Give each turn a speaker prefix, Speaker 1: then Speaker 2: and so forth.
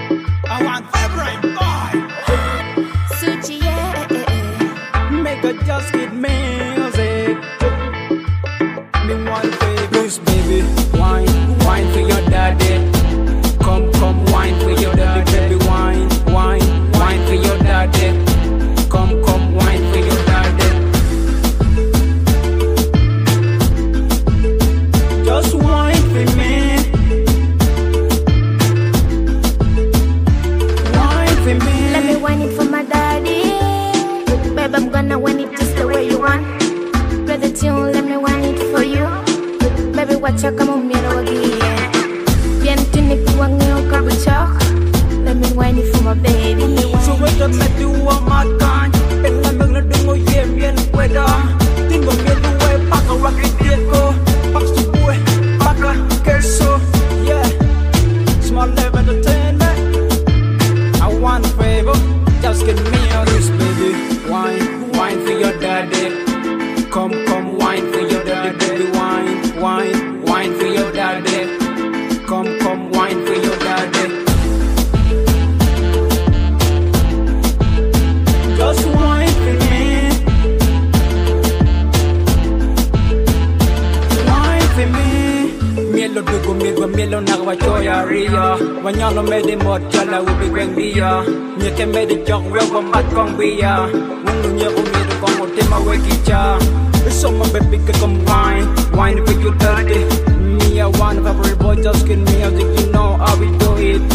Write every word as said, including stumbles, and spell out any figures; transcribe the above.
Speaker 1: I want February boy.
Speaker 2: Suchi, yeah.
Speaker 1: Make her just get music. Me one favors, baby. Wine, wine for your daddy. Come, come, wine for your daddy, baby. Wine, wine, wine for your daddy. Come, come, wine for your daddy. Just wine for me. Wine for me.
Speaker 2: Let me wine it for my daddy. Babe, I'm gonna wine it just the way you want. Play the tune, let me wine it for you. Baby, watch out, come on, me no again. Bien tunic, wang yo kabuchok. Let me wine it for my baby.
Speaker 1: So wait a minute, you want my kind. And let me let them go, yeah, me and weather. Think of me the way, pack a rocket, get go. Pack the boy, pack a kerso. Yeah, small level entertainment. I want a favor, just give me a wrist, baby. Wine, wine for your daddy. Come, come, wine for your daddy, baby. Wine, wine, wine for your daddy. Come, come, wine for your daddy. Just wine for me. Wine for me. Mielo dugo migo mielo nagwa choya ria. Wanyalo mede motala ubi gwengia. Nyeke mede jok wewa mat kong bia. Wungu nyeko mido kong otema wekicha. So my baby can come wine, wine for you dirty. Me I want every boy just give me music, you know how we do it.